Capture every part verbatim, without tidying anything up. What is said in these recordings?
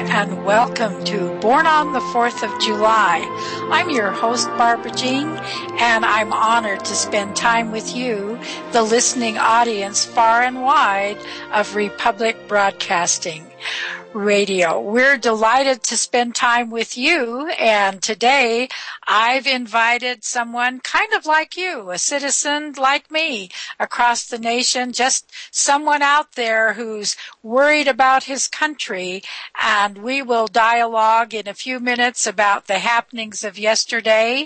and welcome to Born on the fourth of July. I'm your host, Barbara Jean, and I'm honored to spend time with you, the listening audience far and wide of Republic Broadcasting Radio. We're delighted to spend time with you, and today I've invited someone kind of like you, a citizen like me across the nation, just someone out there who's worried about his country, and we will dialogue in a few minutes about the happenings of yesterday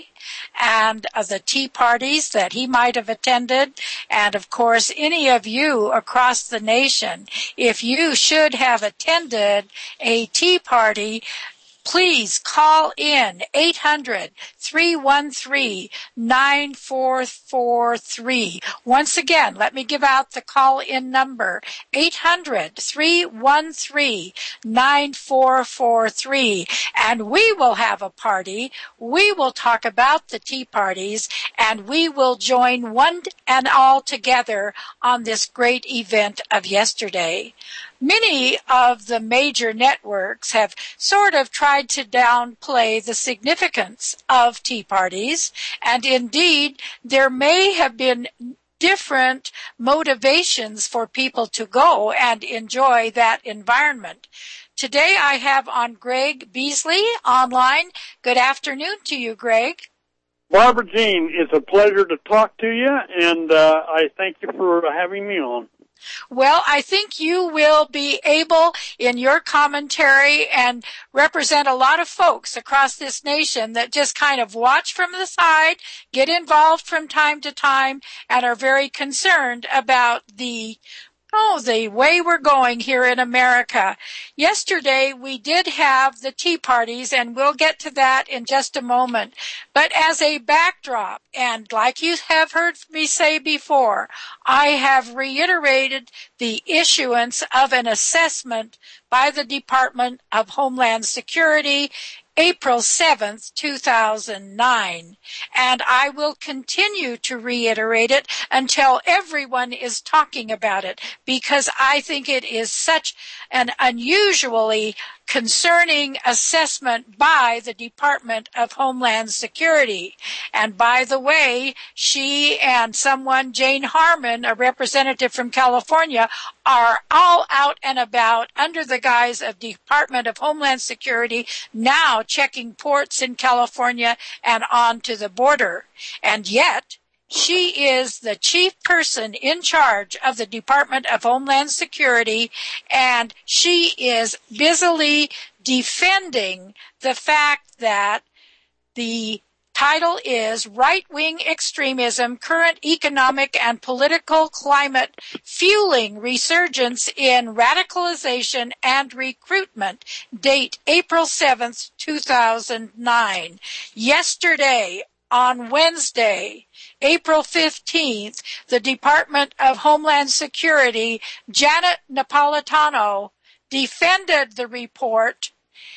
and uh, the tea parties that he might have attended, and of course any of you across the nation, if you should have attended a tea party, please call in eight hundred, three one three, nine four four three. Once again, let me give out the call-in number, eight hundred, three one three, nine four four three. And we will have a party. We will talk about the tea parties, and we will join one and all together on this great event of yesterday. Many of the major networks have sort of tried to downplay the significance of tea parties, and indeed there may have been different motivations for people to go and enjoy that environment. Today I have on Greg Beasley online. Good afternoon to you, Greg. Barbara Jean, it's a pleasure to talk to you, and uh, I thank you for having me on. Well, I think you will be able in your commentary and represent a lot of folks across this nation that just kind of watch from the side, get involved from time to time, and are very concerned about the Oh, the way we're going here in America. Yesterday, we did have the tea parties, and we'll get to that in just a moment. But as a backdrop, and like you have heard me say before, I have reiterated the issuance of an assessment by the Department of Homeland Security April seventh, two thousand nine, and I will continue to reiterate it until everyone is talking about it, because I think it is such an unusually concerning assessment by the Department of Homeland Security. And by the way, she and someone, Jane Harman, a representative from California, are all out and about under the guise of Department of Homeland Security, now checking ports in California and on to the border. And yet, she is the chief person in charge of the Department of Homeland Security, and she is busily defending the fact that the title is Right-Wing Extremism, Current Economic and Political Climate Fueling Resurgence in Radicalization and Recruitment. Date April seventh, two thousand nine. Yesterday, on Wednesday, April fifteenth, the Department of Homeland Security, Janet Napolitano, defended the report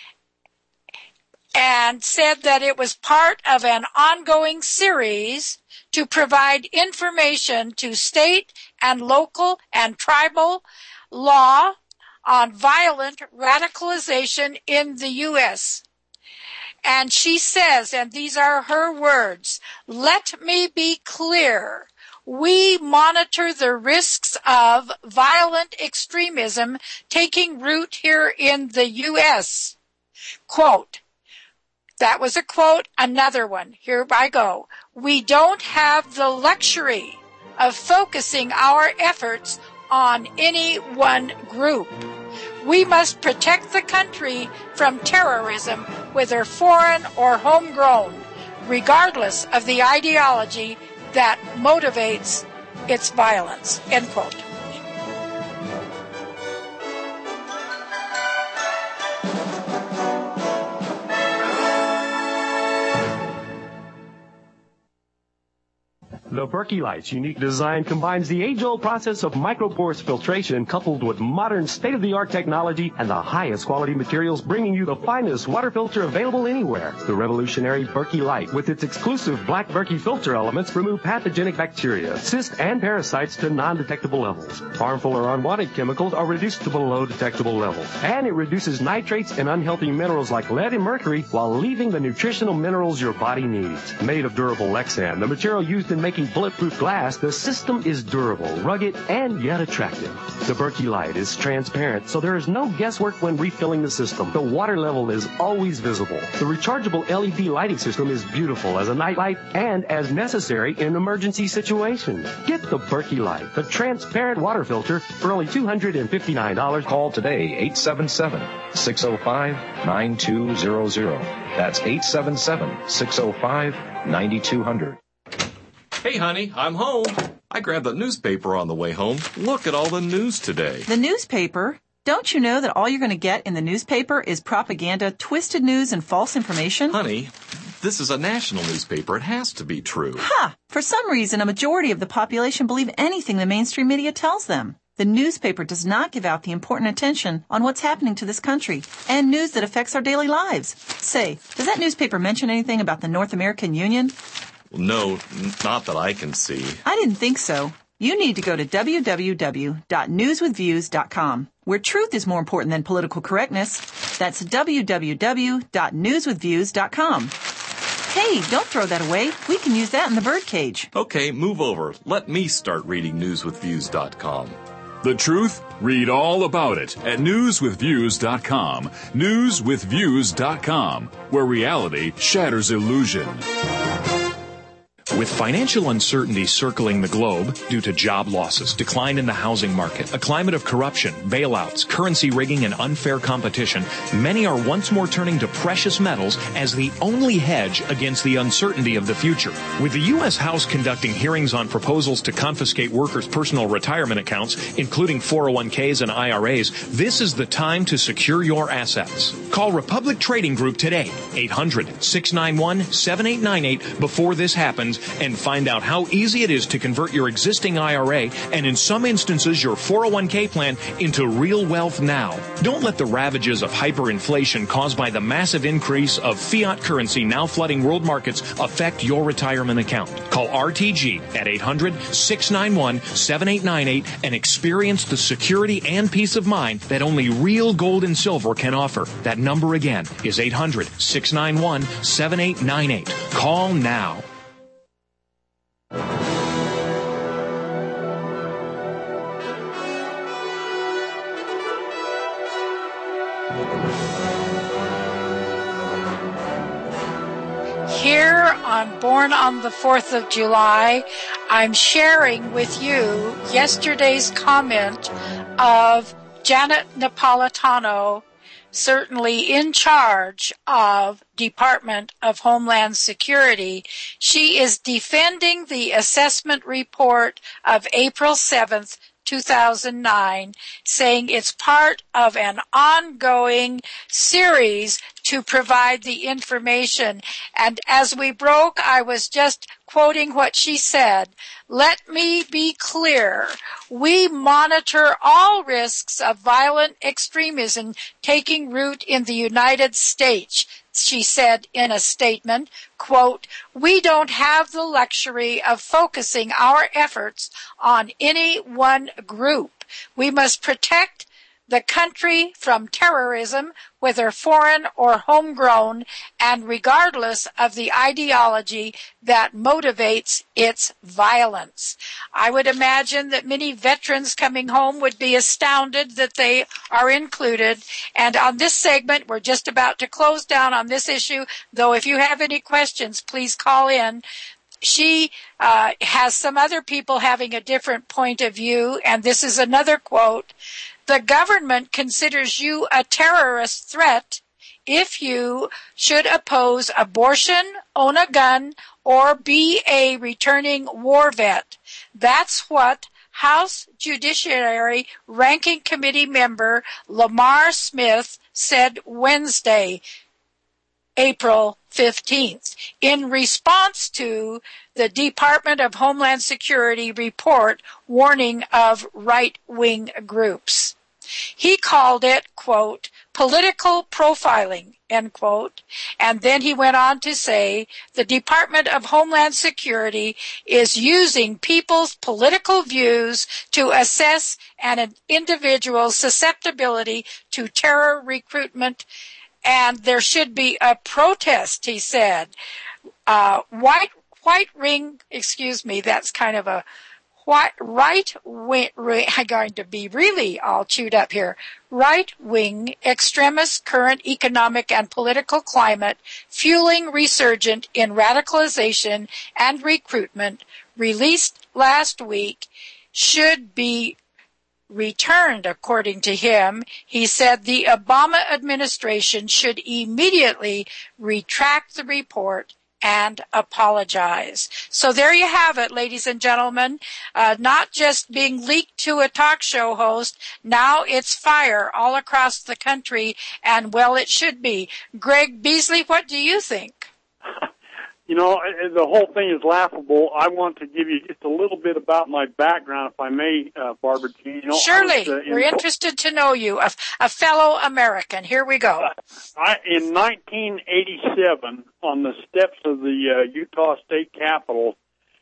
and said that it was part of an ongoing series to provide information to state and local and tribal law on violent radicalization in the U S And she says, and these are her words, "Let me be clear. We monitor the risks of violent extremism taking root here in the U S" Quote, that was a quote, another one. Here I go. "We don't have the luxury of focusing our efforts on any one group. We must protect the country from terrorism, whether foreign or homegrown, regardless of the ideology that motivates its violence." End quote. The Berkey Light's unique design combines the age-old process of microporous filtration coupled with modern state-of-the-art technology and the highest quality materials, bringing you the finest water filter available anywhere. The revolutionary Berkey Light, with its exclusive black Berkey filter elements, remove pathogenic bacteria, cysts, and parasites to non-detectable levels. Harmful or unwanted chemicals are reduced to below detectable levels. And it reduces nitrates and unhealthy minerals like lead and mercury while leaving the nutritional minerals your body needs. Made of durable Lexan, the material used in making bulletproof glass, the system is durable, rugged, and yet attractive. The Berkey Light is transparent, so there is no guesswork when refilling the system. The water level is always visible. The rechargeable L E D lighting system is beautiful as a night light and as necessary in emergency situations. Get the Berkey Light, the transparent water filter, for only two hundred fifty-nine dollars. Call today, eight seven seven, six oh five, nine two zero zero. That's eight seven seven, six oh five, nine two zero zero. Hey, honey, I'm home. I grabbed the newspaper on the way home. Look at all the news today. The newspaper? Don't you know that all you're going to get in the newspaper is propaganda, twisted news, and false information? Honey, this is a national newspaper. It has to be true. Ha! For some reason, a majority of the population believe anything the mainstream media tells them. The newspaper does not give out the important attention on what's happening to this country and news that affects our daily lives. Say, does that newspaper mention anything about the North American Union? No, not that I can see. I didn't think so. You need to go to w w w dot news with views dot com, where truth is more important than political correctness. That's w w w dot news with views dot com. Hey, don't throw that away. We can use that in the birdcage. Okay, move over. Let me start reading news with views dot com. The truth? Read all about it at news with views dot com. news with views dot com, where reality shatters illusion. With financial uncertainty circling the globe due to job losses, decline in the housing market, a climate of corruption, bailouts, currency rigging, and unfair competition, many are once more turning to precious metals as the only hedge against the uncertainty of the future. With the U S House conducting hearings on proposals to confiscate workers' personal retirement accounts, including four oh one k's and I R A's, this is the time to secure your assets. Call Republic Trading Group today, eight hundred, six nine one, seven eight nine eight, before this happens, and find out how easy it is to convert your existing I R A and, in some instances, your four oh one k plan into real wealth now. Don't let the ravages of hyperinflation caused by the massive increase of fiat currency now flooding world markets affect your retirement account. Call R T G at eight hundred, six nine one, seven eight nine eight and experience the security and peace of mind that only real gold and silver can offer. That number again is eight hundred, six nine one, seven eight nine eight. Call now. Here on Born on the fourth of July, I'm sharing with you yesterday's comment of Janet Napolitano, certainly in charge of Department of Homeland Security. She is defending the assessment report of April seventh, two thousand nine, saying it's part of an ongoing series to provide the information. And as we broke, I was just quoting what she said. Let me be clear. We monitor all risks of violent extremism taking root in the United States, she said in a statement, quote, we don't have the luxury of focusing our efforts on any one group. We must protect the country from terrorism, whether foreign or homegrown, and regardless of the ideology that motivates its violence. I would imagine that many veterans coming home would be astounded that they are included. And on this segment, we're just about to close down on this issue, though if you have any questions, please call in. She uh, has some other people having a different point of view, and this is another quote. The government considers you a terrorist threat if you should oppose abortion, own a gun, or be a returning war vet. That's what House Judiciary Ranking Committee member Lamar Smith said Wednesday. April fifteenth, in response to the Department of Homeland Security report warning of right-wing groups. He called it, quote, political profiling, end quote. And then he went on to say the Department of Homeland Security is using people's political views to assess an individual's susceptibility to terror recruitment, and there should be a protest, he said. Uh, white, white ring, excuse me, that's kind of a What right wing, I'm going to be really all chewed up here. Right-wing extremist current economic and political climate fueling resurgent in radicalization and recruitment released last week should be returned, according to him. He said the Obama administration should immediately retract the report and apologize. So there you have it, ladies and gentlemen. Uh, not just being leaked to a talk show host, now it's fire all across the country, and well, it should be. Greg Beasley, what do you think? You know, the whole thing is laughable. I want to give you just a little bit about my background, if I may, uh, Barbara Jean. You know, Surely. was, uh, in, We're interested to know you, a, a fellow American. Here we go. Uh, I, in nineteen eighty-seven, on the steps of the uh, Utah State Capitol,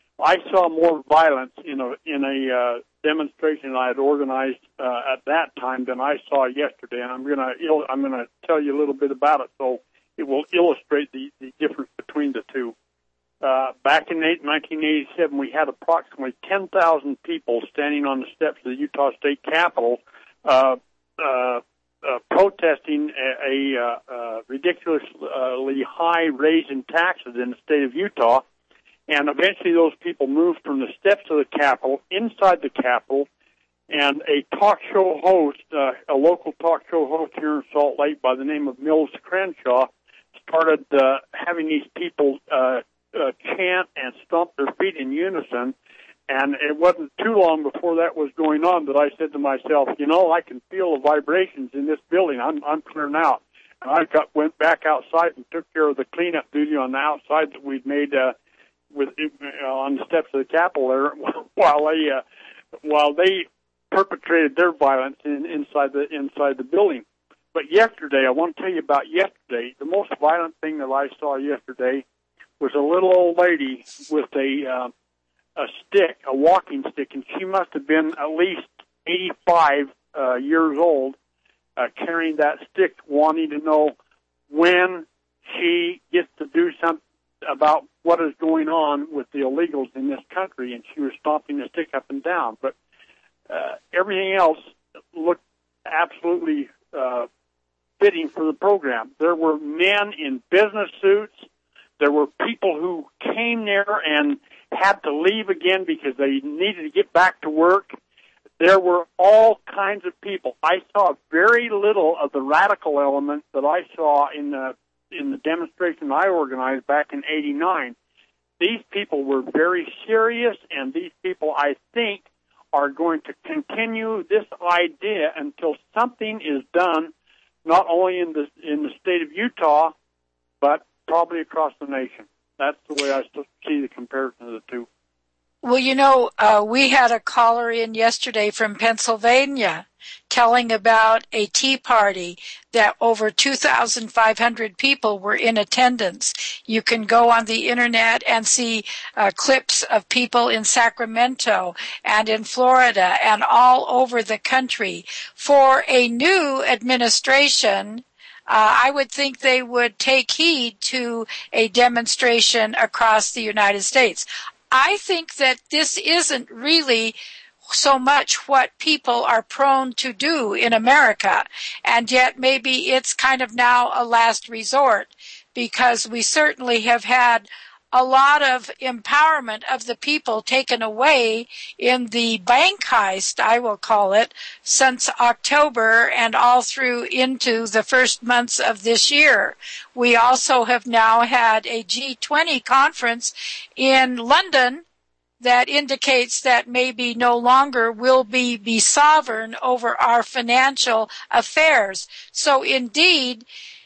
I saw more violence in a in a uh, demonstration I had organized uh, at that time than I saw yesterday. And I'm gonna I'm gonna tell you a little bit about it, so it will illustrate the, the difference between the two. Uh, back in nineteen eighty-seven, we had approximately ten thousand people standing on the steps of the Utah State Capitol uh, uh, uh, protesting a, a uh, ridiculously high raise in taxes in the state of Utah. And eventually those people moved from the steps of the Capitol inside the Capitol, and a talk show host, uh, a local talk show host here in Salt Lake by the name of Mills Crenshaw, started uh, having these people uh, uh, chant and stomp their feet in unison. And it wasn't too long before that was going on that I said to myself, you know, I can feel the vibrations in this building. I'm, I'm clearing out. And I got, went back outside and took care of the cleanup duty on the outside that we'd made uh, with uh, on the steps of the Capitol there, while they uh, while they perpetrated their violence in, inside the inside the building. But yesterday, I want to tell you about yesterday. The most violent thing that I saw yesterday was a little old lady with a uh, a stick, a walking stick, and she must have been at least eighty-five uh, years old, uh, carrying that stick, wanting to know when she gets to do something about what is going on with the illegals in this country, and she was stomping the stick up and down. But uh, everything else looked absolutely uh, fitting for the program. There were men in business suits. There were people who came there and had to leave again because they needed to get back to work. There were all kinds of people. I saw very little of the radical element that I saw in the in the demonstration I organized back in eighty-nine. These people were very serious, and these people, I think, are going to continue this idea until something is done, not only in the in the state of Utah, but probably across the nation. That's the way I see the comparison of the two. Well, you know, uh, we had a caller in yesterday from Pennsylvania telling about a tea party that over two thousand five hundred people were in attendance. You can go on the internet and see uh, clips of people in Sacramento and in Florida and all over the country. For a new administration, Uh, I would think they would take heed to a demonstration across the United States. I think that this isn't really so much what people are prone to do in America, and yet maybe it's kind of now a last resort, because we certainly have had a lot of empowerment of the people taken away in the bank heist, I will call it, since October and all through into the first months of this year. We also have now had a G twenty conference in London that indicates that maybe no longer will we be sovereign over our financial affairs. So indeed,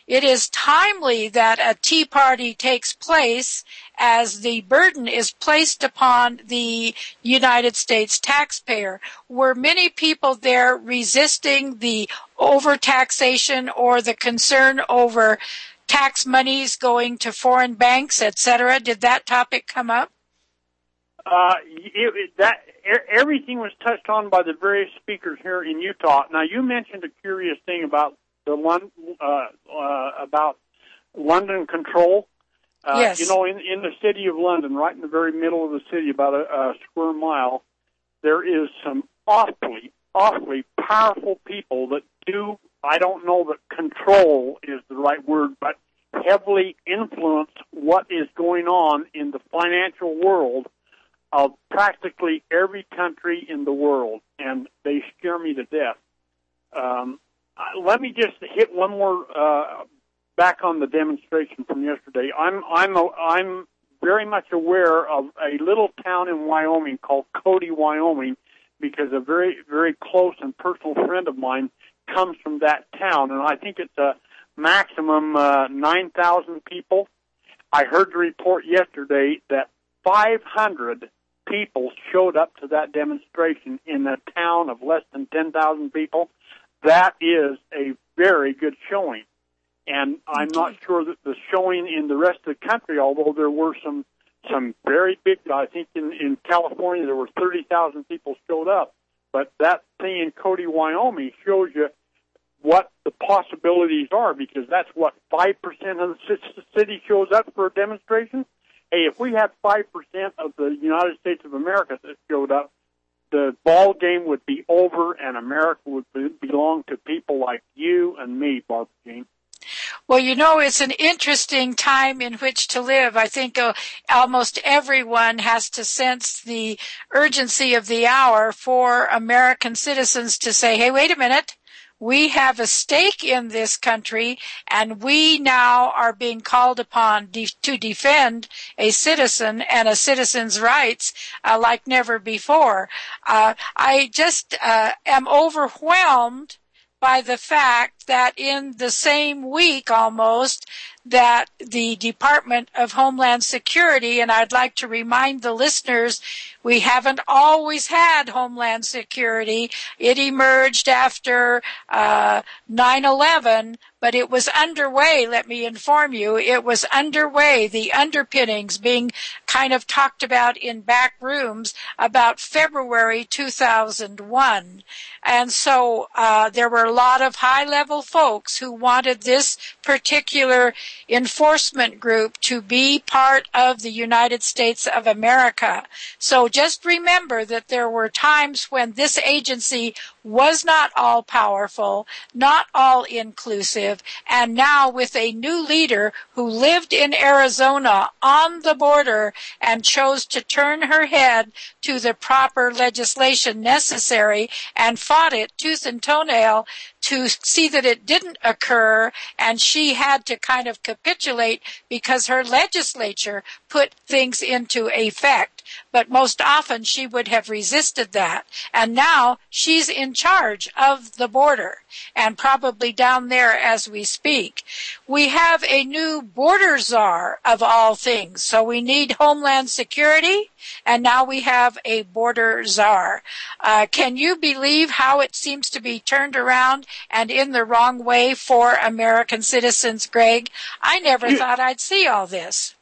it is timely that a tea party takes place, as the burden is placed upon the United States taxpayer. Were many people there resisting the overtaxation or the concern over tax monies going to foreign banks, et cetera? Did that topic come up? Uh, it, it, that everything was touched on by the various speakers here in Utah. Now, you mentioned a curious thing about the London, uh, uh, about London control. Uh, yes. You know, in, in the city of London, right in the very middle of the city, about a, a square mile, there is some awfully, awfully powerful people that do, I don't know that control is the right word, but heavily influence what is going on in the financial world of practically every country in the world, and they scare me to death. Um, let me just hit one more uh, back on the demonstration from yesterday. I'm I'm a, I'm very much aware of a little town in Wyoming called Cody, Wyoming, because a very very close and personal friend of mine comes from that town, and I think it's a maximum uh, nine thousand people. I heard the report yesterday that five hundred people showed up to that demonstration in a town of less than ten thousand people. That is a very good showing. And I'm not sure that the showing in the rest of the country, although there were some some very big, I think in, in California there were thirty thousand people showed up. But that thing in Cody, Wyoming shows you what the possibilities are, because that's what, five percent of the city shows up for a demonstration? Hey, if we had five percent of the United States of America that showed up, the ball game would be over, and America would be, belong to people like you and me, Barbara Jean. Well, you know, it's an interesting time in which to live. I think uh, almost everyone has to sense the urgency of the hour for American citizens to say, hey, wait a minute. We have a stake in this country, and we now are being called upon de- to defend a citizen and a citizen's rights uh, like never before. Uh, I just uh, am overwhelmed by the fact that in the same week almost that the Department of Homeland Security, and I'd like to remind the listeners, we haven't always had Homeland Security. It emerged after uh, nine eleven, but it was underway, let me inform you. It was underway, the underpinnings being kind of talked about in back rooms about February two thousand one. And so uh, there were a lot of high-level folks who wanted this particular enforcement group to be part of the United States of America. So just remember that there were times when this agency was not all-powerful, not all-inclusive, and now with a new leader who lived in Arizona on the border and chose to turn her head to the proper legislation necessary and fought it tooth and toenail to see that it didn't occur, and she had to kind of capitulate because her legislature put things into effect. But most often she would have resisted that. And now she's in charge of the border and probably down there as we speak. We have a new border czar of all things. So we need Homeland Security, and now we have a border czar. Uh, can you believe how it seems to be turned around and in the wrong way for American citizens, Greg? I never you, thought I'd see all this.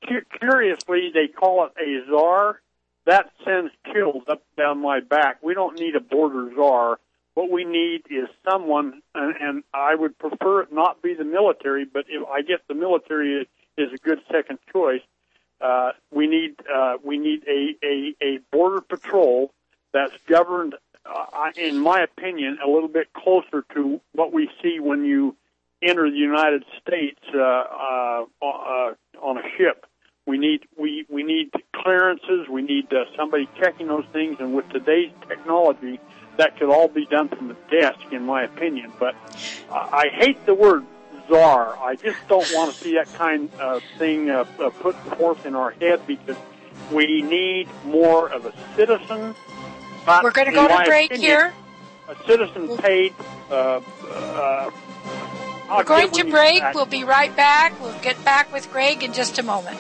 Curiously, they call it a czar. That sends chills up down my back. We don't need a border czar. What we need is someone, and, and I would prefer it not be the military, but if I guess the military is, is a good second choice. Uh, we need uh, we need a, a, a border patrol that's governed, uh, in my opinion, a little bit closer to what we see when you enter the United States uh, uh, uh, on a ship. We need we, we need clearances. We need uh, somebody checking those things. And with today's technology, that could all be done from the desk, in my opinion. But uh, I hate the word czar. I just don't want to see that kind of thing uh, uh, put forth in our head, because we need more of a citizen. But we're going to go to break opinion, here. A citizen paid uh, uh, I'll We're going get to with you break. back. We'll be right back. We'll get back with Greg in just a moment.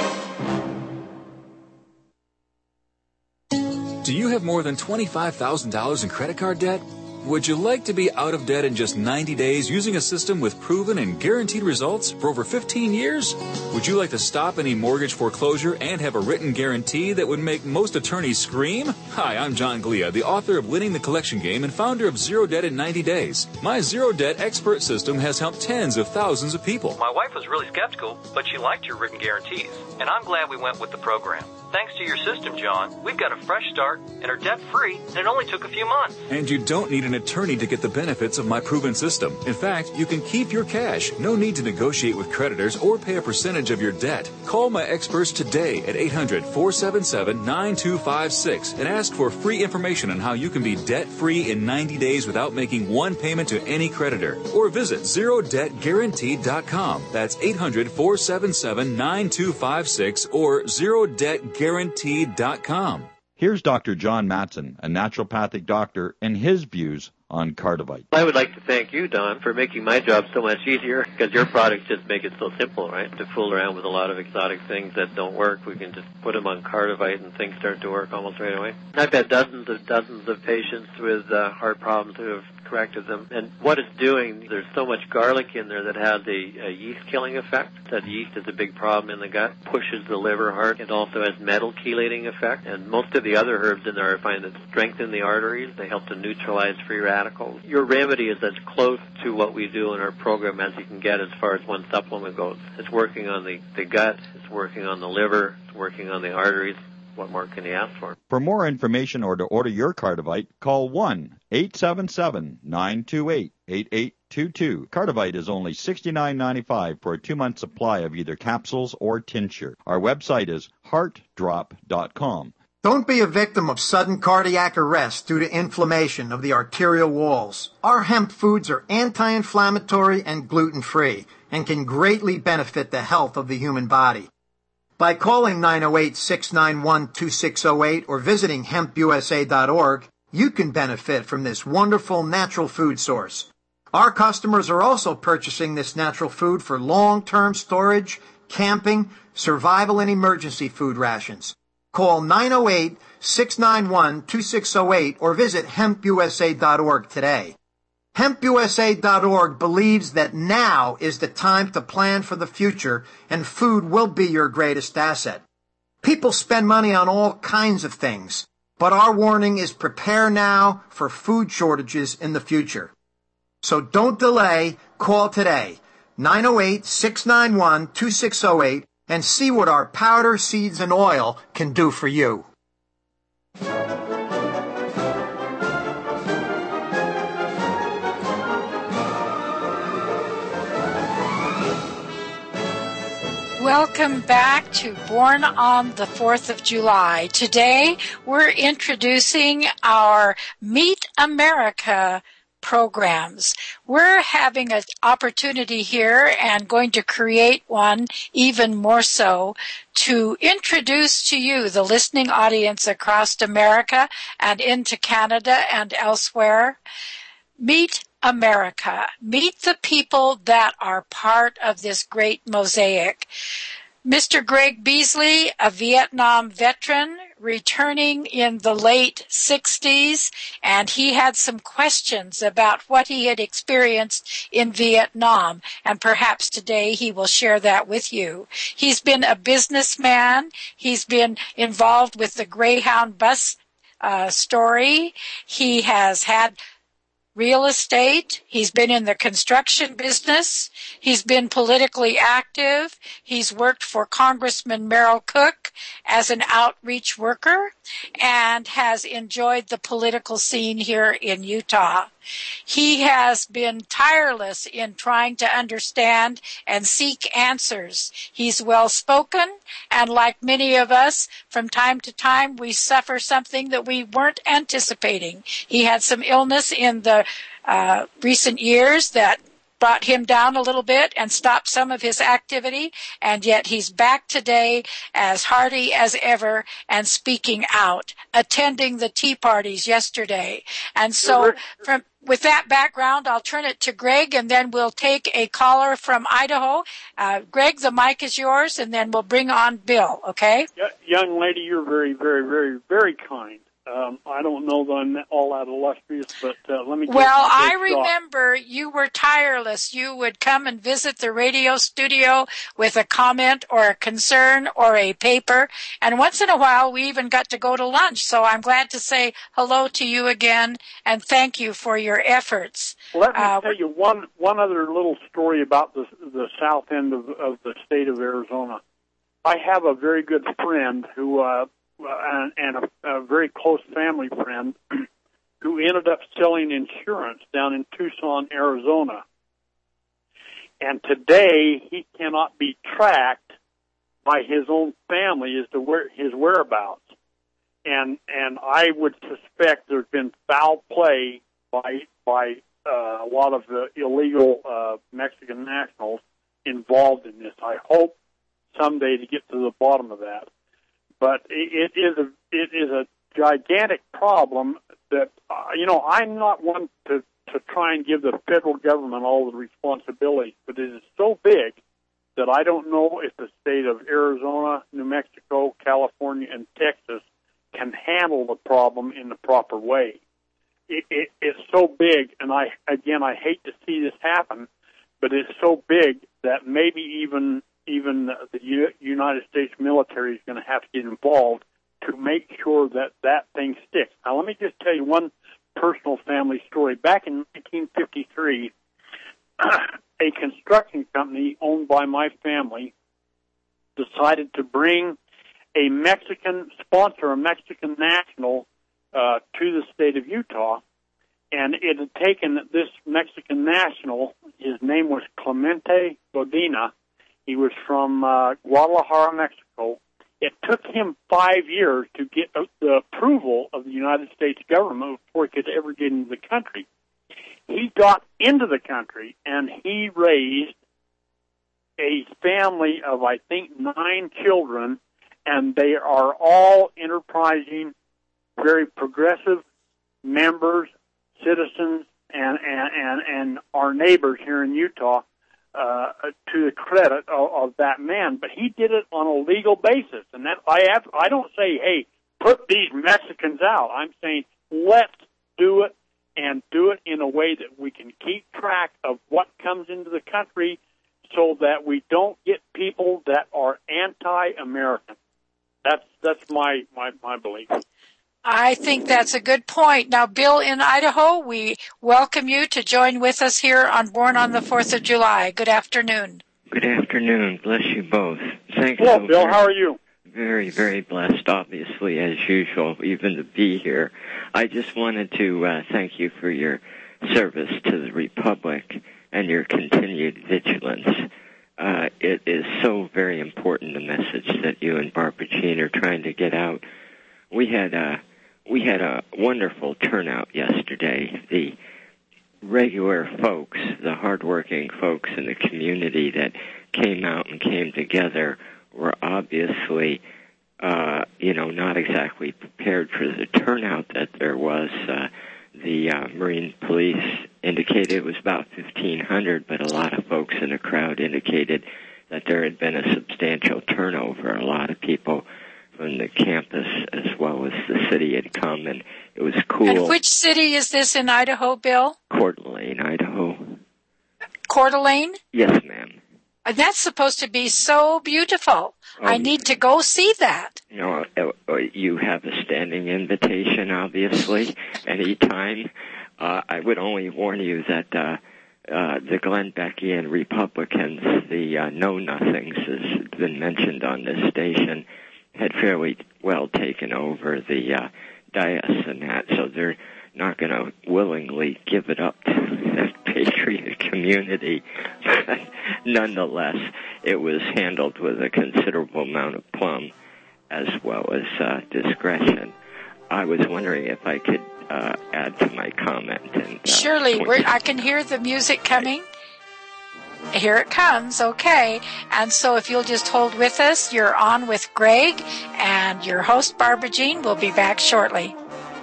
Do you have more than twenty-five thousand dollars in credit card debt? Would you like to be out of debt in just ninety days using a system with proven and guaranteed results for over fifteen years? Would you like to stop any mortgage foreclosure and have a written guarantee that would make most attorneys scream? Hi, I'm John Glia, the author of Winning the Collection Game and founder of Zero Debt in ninety days. My Zero Debt expert system has helped tens of thousands of people. My wife was really skeptical, but she liked your written guarantees, and I'm glad we went with the program. Thanks to your system, John, we've got a fresh start and are debt-free, and it only took a few months. And you don't need an attorney to get the benefits of my proven system. In fact, you can keep your cash. No need to negotiate with creditors or pay a percentage of your debt. Call my experts today at eight hundred, four seven seven, nine two five six and ask for free information on how you can be debt-free in ninety days without making one payment to any creditor. Or visit zero debt guaranteed dot com. That's eight hundred, four seven seven, nine two five six or zero debt guaranteed dot com. Here's Doctor John Matson, a naturopathic doctor, and his views on Cardivite. I would like to thank you, Don, for making my job so much easier, because your products just make it so simple, right? To fool around with a lot of exotic things that don't work, we can just put them on Cardivite and things start to work almost right away. I've had dozens of dozens of patients with uh, heart problems who have corrected them. And what it's doing, there's so much garlic in there that has a, a yeast-killing effect. That yeast is a big problem in the gut, pushes the liver hard. It also has metal chelating effect. And most of the other herbs in there I find that strengthen the arteries. They help to neutralize free radicals. Your remedy is as close to what we do in our program as you can get as far as one supplement goes. It's working on the, the gut. It's working on the liver. It's working on the arteries. What more can you ask for? For more information or to order your Cardivite, call one eight seven seven, nine two eight, eight eight two two. Cardivite is only sixty-nine ninety-five for a two-month supply of either capsules or tincture. Our website is heart drop dot com. Don't be a victim of sudden cardiac arrest due to inflammation of the arterial walls. Our hemp foods are anti-inflammatory and gluten-free and can greatly benefit the health of the human body. By calling nine oh eight, six nine one, two six oh eight or visiting hemp u s a dot org, you can benefit from this wonderful natural food source. Our customers are also purchasing this natural food for long-term storage, camping, survival, and emergency food rations. Call nine oh eight, six nine one, two six oh eight or visit hemp u s a dot org today. hemp u s a dot org believes that now is the time to plan for the future, and food will be your greatest asset. People spend money on all kinds of things, but our warning is prepare now for food shortages in the future. So don't delay, call today, nine oh eight, six nine one, two six oh eight, and see what our powder, seeds, and oil can do for you. Welcome back to Born on the fourth of July. Today, we're introducing our Meet America programs. We're having an opportunity here and going to create one even more so to introduce to you, the listening audience across America and into Canada and elsewhere, Meet America. Meet the people that are part of this great mosaic. Mister Greg Beasley, a Vietnam veteran, returning in the late sixties, and he had some questions about what he had experienced in Vietnam, and perhaps today he will share that with you. He's been a businessman. He's been involved with the Greyhound bus uh, story. He has had real estate. He's been in the construction business. He's been politically active. He's worked for Congressman Merrill Cook as an outreach worker and has enjoyed the political scene here in Utah. He has been tireless in trying to understand and seek answers. He's well-spoken, and like many of us, from time to time we suffer something that we weren't anticipating. He had some illness in the uh, recent years that brought him down a little bit and stopped some of his activity, and yet he's back today as hearty as ever and speaking out, attending the tea parties yesterday. And so from with that background, I'll turn it to Greg, and then we'll take a caller from Idaho. Uh, Greg, the mic is yours, and then we'll bring on Bill, okay? Y- young lady, you're very, very, very, very kind. Um, I don't know that I'm all that illustrious, but uh, let me get Well, you I shot. remember you were tireless. You would come and visit the radio studio with a comment or a concern or a paper, and once in a while we even got to go to lunch. So I'm glad to say hello to you again and thank you for your efforts. Let me uh, tell you one one other little story about the the south end of, of the state of Arizona. I have a very good friend who. Uh, and, and a, a very close family friend who ended up selling insurance down in Tucson, Arizona. And today he cannot be tracked by his own family as to where his whereabouts. And and I would suspect there's been foul play by by uh, a lot of the illegal uh, Mexican nationals involved in this. I hope someday to get to the bottom of that. But it is a it is a gigantic problem that uh, you know I'm not one to to try and give the federal government all the responsibility, but it is so big that I don't know if the state of Arizona, New Mexico, California, and Texas can handle the problem in the proper way. It, it, it's so big, and I again I hate to see this happen, but it's so big that maybe even even the U- United States military is going to have to get involved to make sure that that thing sticks. Now, let me just tell you one personal family story. Back in nineteen fifty-three, a construction company owned by my family decided to bring a Mexican sponsor, a Mexican national, uh, to the state of Utah, and it had taken this Mexican national, his name was Clemente Godina. He was from uh, Guadalajara, Mexico. It took him five years to get the approval of the United States government before he could ever get into the country. He got into the country, and he raised a family of, I think, nine children, and they are all enterprising, very progressive members, citizens, and, and, and, and our neighbors here in Utah. Uh, to the credit of, of that man, but he did it on a legal basis, and that I have, I don't say, hey, put these Mexicans out. I'm saying let's do it and do it in a way that we can keep track of what comes into the country, so that we don't get people that are anti-American. That's that's my my, my belief. I think that's a good point. Now, Bill in Idaho, we welcome you to join with us here on Born on the fourth of July. Good afternoon. Good afternoon. Bless you both. Thanks. Hello, so Bill. very, how are you? Very, very blessed, obviously, as usual, even to be here. I just wanted to uh, thank you for your service to the Republic and your continued vigilance. Uh, it is so very important, the message that you and Barbara Jean are trying to get out. We had a we had a wonderful turnout yesterday. The regular folks, the hardworking folks in the community that came out and came together, were obviously, uh, you know, not exactly prepared for the turnout that there was. Uh, the uh, Marine Police indicated it was about fifteen hundred, but a lot of folks in the crowd indicated that there had been a substantial turnover. A lot of people from the campus as well as the city had come, and it was cool. And which city is this in Idaho, Bill? Coeur d'Alene, Idaho. Coeur d'Alene? Yes, ma'am. And that's supposed to be so beautiful. Oh, I need to go see that. You know, you have a standing invitation, obviously, anytime. Uh, I would only warn you that uh, uh, the Glenn Beckian Republicans, the uh, know-nothings, has been mentioned on this station, had fairly well taken over the uh, dais and that, so they're not going to willingly give it up to the patriot community. But nonetheless, it was handled with a considerable amount of plum as well as uh, discretion. I was wondering if I could uh, add to my comment. And, uh, Surely, we're, I can hear the music coming. Here it comes, okay. And so if you'll just hold with us, you're on with Greg, and your host, Barbara Jean, will be back shortly.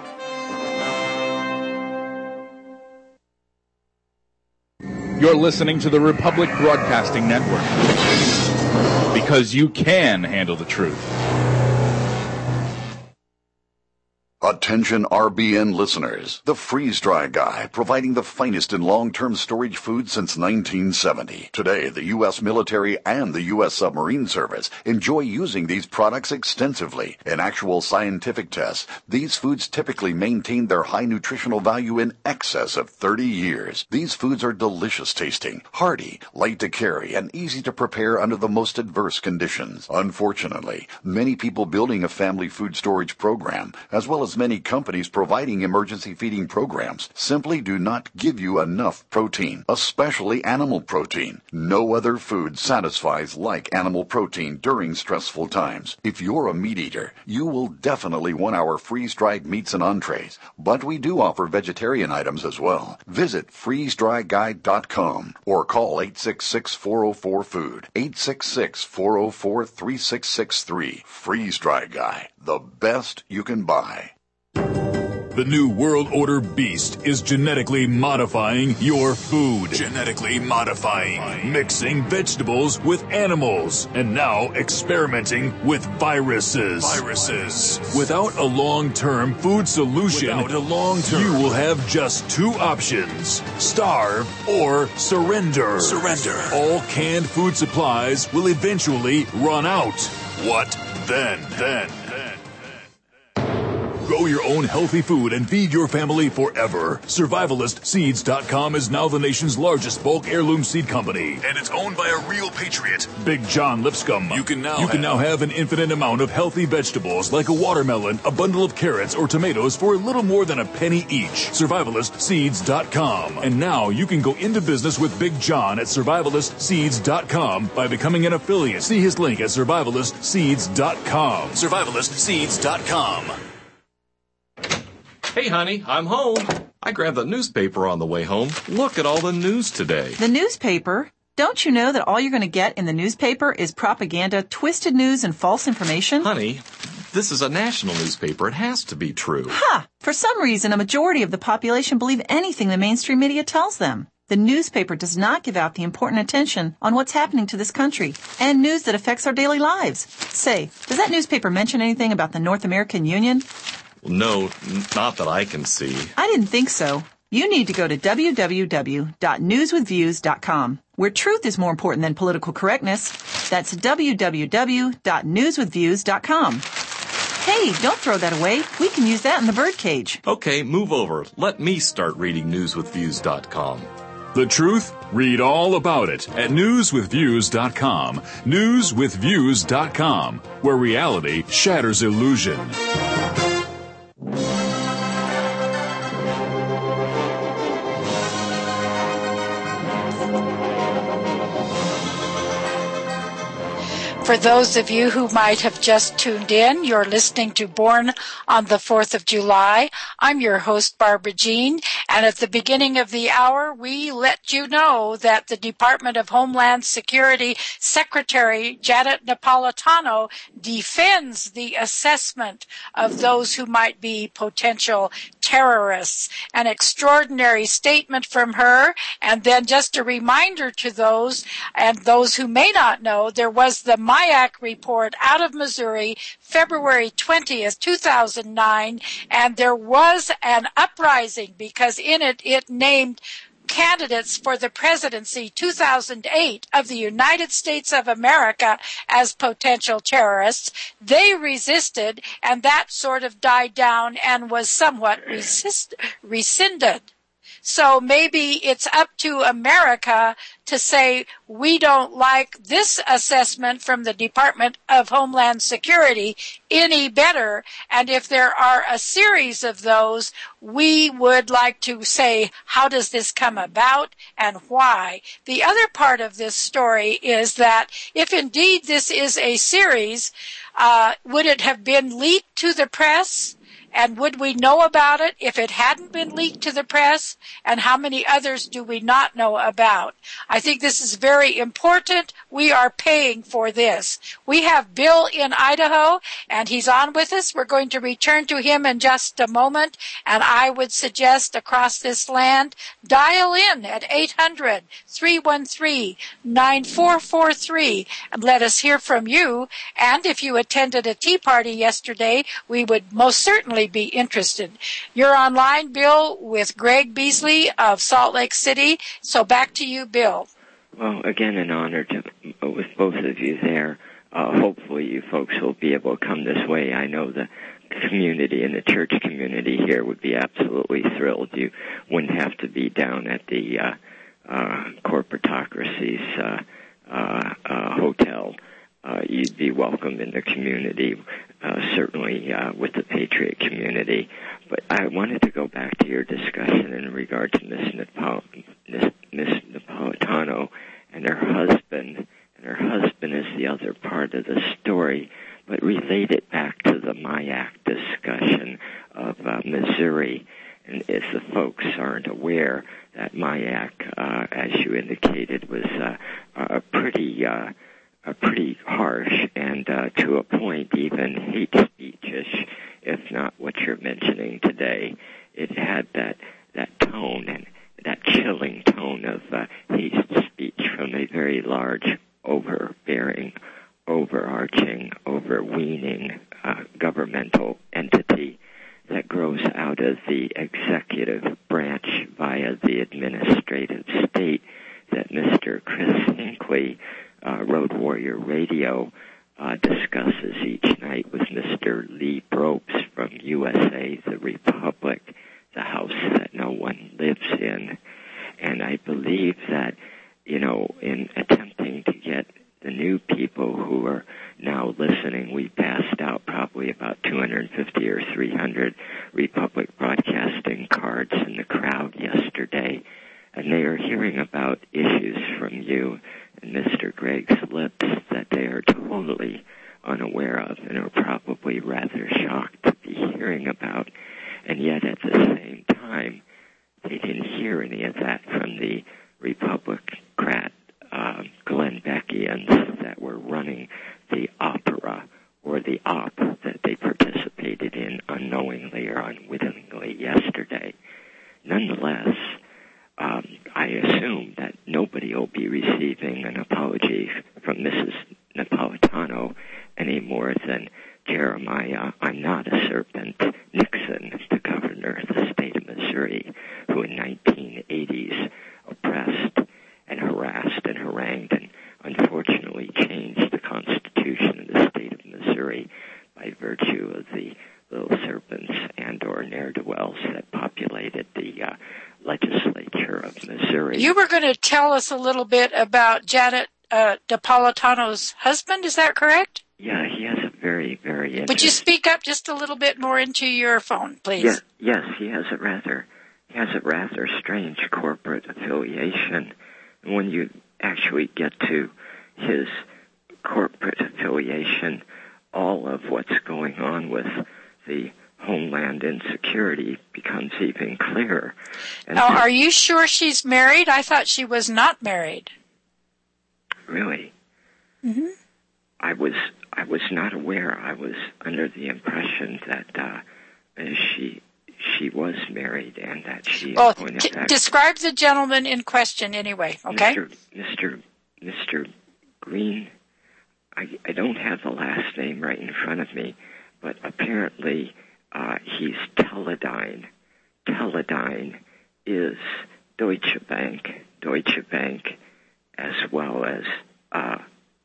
You're listening to the Republic Broadcasting Network, because you can handle the truth. Attention R B N listeners. The Freeze Dry Guy, providing the finest in long-term storage food since nineteen seventy. Today, the U S military and the U S submarine service enjoy using these products extensively. In actual scientific tests, these foods typically maintain their high nutritional value in excess of thirty years. These foods are delicious tasting, hearty, light to carry, and easy to prepare under the most adverse conditions. Unfortunately, many people building a family food storage program, as well as many companies providing emergency feeding programs, simply do not give you enough protein, especially animal protein. No other food satisfies like animal protein during stressful times. If you're a meat eater, you will definitely want our freeze-dried meats and entrees, but we do offer vegetarian items as well. Visit freeze dry guide dot com or call eight six six, four oh four, food, eight six six, four oh four, three six six three. Freeze Dry Guy, the best you can buy. The new World Order Beast is genetically modifying your food. Genetically modifying. Mixing vegetables with animals. And now experimenting with viruses. Viruses. Without a long-term food solution, Without a long-term, you will have just two options. Starve or surrender. Surrender. All canned food supplies will eventually run out. What then? Then. Grow your own healthy food and feed your family forever. Survivalist Seeds dot com is now the nation's largest bulk heirloom seed company. And it's owned by a real patriot, Big John Lipscomb. You can now, you can now have an infinite amount of healthy vegetables like a watermelon, a bundle of carrots, or tomatoes for a little more than a penny each. Survivalist Seeds dot com. And now you can go into business with Big John at Survivalist Seeds dot com by becoming an affiliate. See his link at Survivalist Seeds dot com. Survivalist Seeds dot com. Hey, honey, I'm home. I grabbed the newspaper on the way home. Look at all the news today. The newspaper? Don't you know that all you're going to get in the newspaper is propaganda, twisted news, and false information? Honey, this is a national newspaper. It has to be true. Ha! For some reason, a majority of the population believe anything the mainstream media tells them. The newspaper does not give out the important attention on what's happening to this country and news that affects our daily lives. Say, does that newspaper mention anything about the North American Union? No, not that I can see. I didn't think so. You need to go to w w w dot news with views dot com, where truth is more important than political correctness. That's w w w dot news with views dot com. Hey, don't throw that away. We can use that in the birdcage. Okay, move over. Let me start reading news with views dot com. The truth? Read all about it at news with views dot com. news with views dot com, where reality shatters illusion. For those of you who might have just tuned in, you're listening to Born on the fourth of July. I'm your host, Barbara Jean, and at the beginning of the hour, we let you know that the Department of Homeland Security Secretary Janet Napolitano defends the assessment of those who might be potential terrorists. An extraordinary statement from her, and then just a reminder to those, and those who may not know, there was the MIAC report out of Missouri, February twentieth, two thousand nine, and there was an uprising because in it, it named candidates for the presidency two thousand eight of the United States of America as potential terrorists. They resisted, and that sort of died down and was somewhat resist- rescinded. So maybe it's up to America to say, we don't like this assessment from the Department of Homeland Security any better. And if there are a series of those, we would like to say, how does this come about and why? The other part of this story is that if indeed this is a series, uh, would it have been leaked to the press? And would we know about it if it hadn't been leaked to the press? And how many others do we not know about? I think this is very important. We are paying for this. We have Bill in Idaho, and he's on with us. We're going to return to him in just a moment. And I would suggest across this land, dial in at eight hundred, three one three, nine four four three and let us hear from you. And if you attended a tea party yesterday, we would most certainly be interested. You're online, Bill, with Greg Beasley of Salt Lake City. So back to you, Bill. Well, again, an honor to with both of you there. Uh, hopefully you folks will be able to come this way. I know the community and the church community here would be absolutely thrilled. You wouldn't have to be down at the uh, uh, corporatocracy's uh, uh, uh, hotel. Uh, you'd be welcome in the community, uh, certainly uh, with the Patriot community. But I wanted to go back to your discussion in regard to Miss Napol- Miss, Miss Napolitano and her husband. And her husband is the other part of the story, but relate it back to the MIAC discussion of uh, Missouri. And if the folks aren't aware, that MIAC, uh, as you indicated, was uh, a pretty... Uh, Uh, pretty harsh and uh, to a point even hate speech-ish, if not what you're mentioning today. It had that that tone and that chilling tone of uh, hate speech from a very large, overbearing, overarching, overweening uh, governmental entity that grows out of the executive branch via the administrative state that Mister Chris Hinckley, Uh, Road Warrior Radio, uh, discusses each night with Mister Lee Brobst from U S A, the Republic, the house that no one lives in. And I believe that, you know, in attempting to get the new people who are now listening, we passed out probably about two hundred fifty or three hundred Republic Broadcasting cards in the crowd yesterday. And they are hearing about issues from you and Mister Greg's lips that they are totally unaware of and are probably rather shocked to be hearing about. And yet at the same time, they didn't hear any of that from the Republicrat uh, Glenn Beckians that were running the opera or the op that they participated in unknowingly or unwittingly yesterday. Nonetheless, Um, I assume that nobody will be receiving an apology from Missus Napolitano any more than Jeremiah, I'm not a serpent, Nixon, the governor of the state of Missouri, who in nineteen eighties oppressed and harassed and harangued and unfortunately changed the Constitution of the state of Missouri by virtue of the little serpents and or ne'er-do-wells that populated the uh, legislature of Missouri. You were going to tell us a little bit about Janet uh, Napolitano's husband, is that correct? Yeah, he has a very, very interesting... Would you speak up just a little bit more into your phone, please? Yeah, yes, he has a rather, he has a rather strange corporate affiliation. And when you actually get to his corporate affiliation, all of what's going on with the Homeland Insecurity becomes even clearer. And now, are you sure she's married? I thought she was not married. Really? Mm-hmm. I was I was not aware. I was under the impression that uh, she she was married and that she. Well, going t- back describe the gentleman in question anyway. Okay. Mister Mister Mister Green. I I don't have the last name right in front of me, but apparently. Uh, he's Teledyne. Teledyne is Deutsche Bank. Deutsche Bank, as well as uh,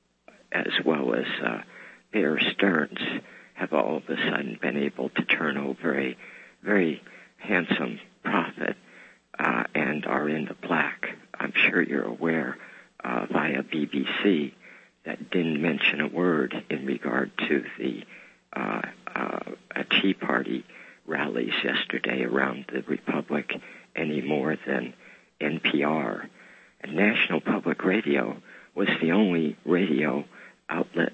as well as uh, Bear Stearns, have all of a sudden been able to turn over a very handsome profit uh, and are in the black. I'm sure you're aware uh, via B B C that didn't mention a word in regard to the. Uh, uh, a Tea Party rallies yesterday around the Republic any more than N P R. And National Public Radio was the only radio outlet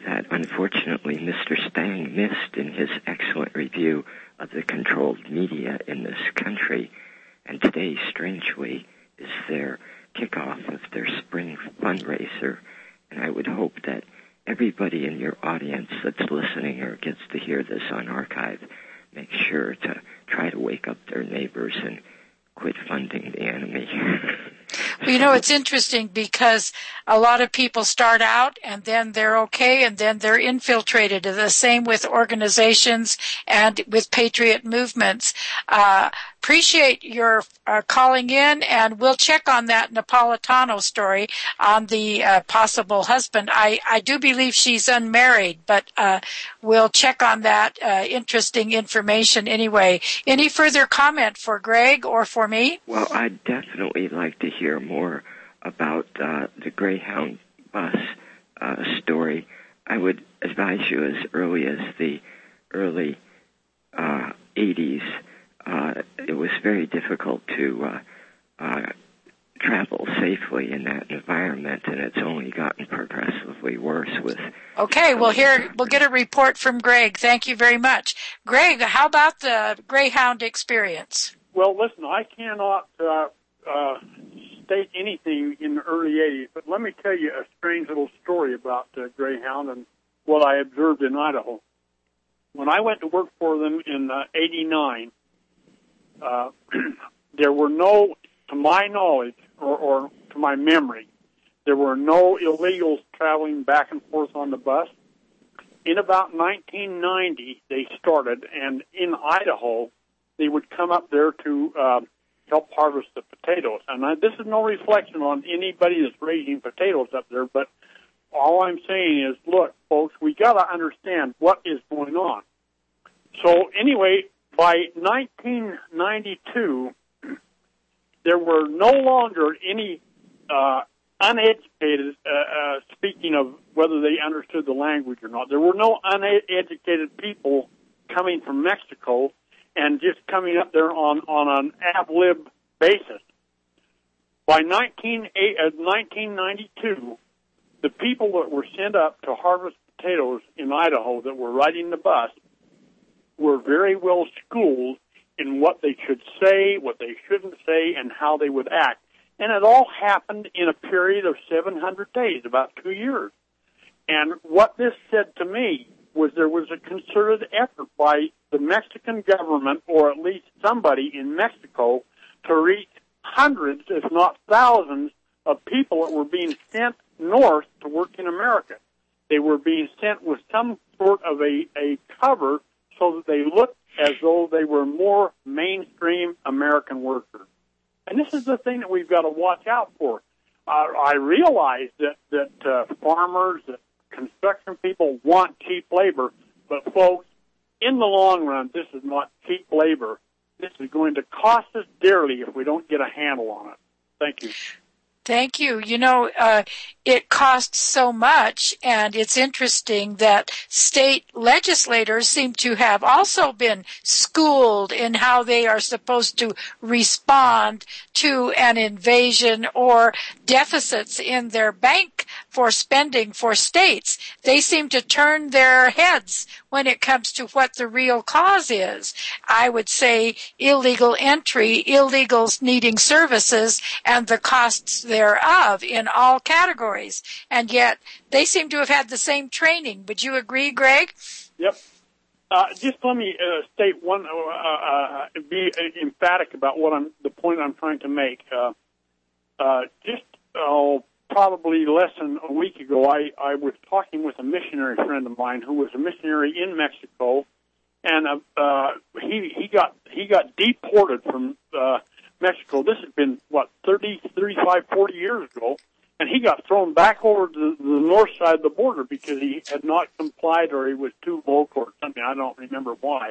that unfortunately Mister Stang missed in his excellent review of the controlled media in this country. And today, strangely, is their kickoff of their spring fundraiser. And I would hope that everybody in your audience that's listening or gets to hear this on archive make sure to try to wake up their neighbors and quit funding the enemy. Well, you know, it's interesting because a lot of people start out and then they're okay and then they're infiltrated. The same with organizations and with patriot movements. Uh, appreciate your uh, calling in, and we'll check on that Napolitano story on the uh, possible husband. I, I do believe she's unmarried, but uh, we'll check on that uh, interesting information anyway. Any further comment for Greg or for me? Well, I'd definitely like to hear more about uh, the Greyhound bus uh, story. I would advise you as early as the early uh, eighties. Uh, it was very difficult to uh, uh, travel safely in that environment, and it's only gotten progressively worse with... Okay, well, here, we'll get a report from Greg. Thank you very much. Greg, how about the Greyhound experience? Well, listen, I cannot uh, uh, state anything in the early eighties, but let me tell you a strange little story about uh, Greyhound and what I observed in Idaho. When I went to work for them in uh, eighty-nine, uh, there were no, to my knowledge, or, or to my memory, there were no illegals traveling back and forth on the bus. In about nineteen ninety, they started, and in Idaho, they would come up there to uh, help harvest the potatoes. And I, this is no reflection on anybody that's raising potatoes up there, but all I'm saying is, look, folks, we got to understand what is going on. So anyway, by nineteen ninety-two, there were no longer any uh, uneducated, uh, uh, speaking of whether they understood the language or not, there were no uneducated people coming from Mexico and just coming up there on, on an ab lib basis. By nineteen ninety-two, the people that were sent up to harvest potatoes in Idaho that were riding the bus were very well schooled in what they should say, what they shouldn't say, and how they would act. And it all happened in a period of seven hundred days, about two years. And what this said to me was there was a concerted effort by the Mexican government, or at least somebody in Mexico, to reach hundreds, if not thousands, of people that were being sent north to work in America. They were being sent with some sort of a, a cover so that they looked as though they were more mainstream American workers. And this is the thing that we've got to watch out for. Uh, I realize that, that uh, farmers, that construction people want cheap labor, but folks, in the long run, this is not cheap labor. This is going to cost us dearly if we don't get a handle on it. Thank you. Thank you. You know, uh, it costs so much, and it's interesting that state legislators seem to have also been schooled in how they are supposed to respond to an invasion or deficits in their bank for spending for states. They seem to turn their heads when it comes to what the real cause is. I would say illegal entry, illegals needing services, and the costs thereof in all categories. And yet they seem to have had the same training. Would you agree, Greg? Yep. Uh, just let me uh, state one, uh, uh, be emphatic about what I'm, the point I'm trying to make. Uh, uh, just, oh, probably less than a week ago, I, I was talking with a missionary friend of mine who was a missionary in Mexico, and uh, uh, he he got he got deported from uh, Mexico. This has been what thirty, thirty-five, forty years ago, and he got thrown back over to the, the north side of the border because he had not complied or he was too local or something. I don't remember why.